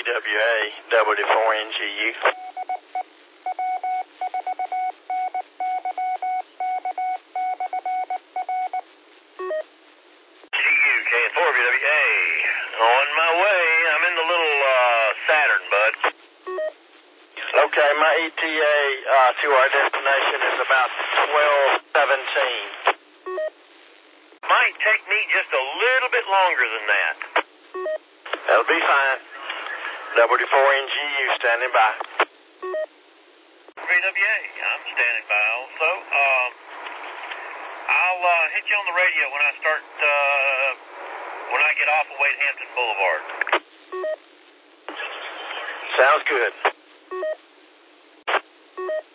TWA, WD4NGU. KN4WWA. On my way. I'm in the little Saturn, bud. Okay, my ETA to our destination is about 12:17. Might take me just a little bit longer than that. That'll be fine. WD4NGU standing by. VWA, I'm standing by also. I'll hit you on the radio when I start, when I get off of Wade Hampton Boulevard. Sounds good.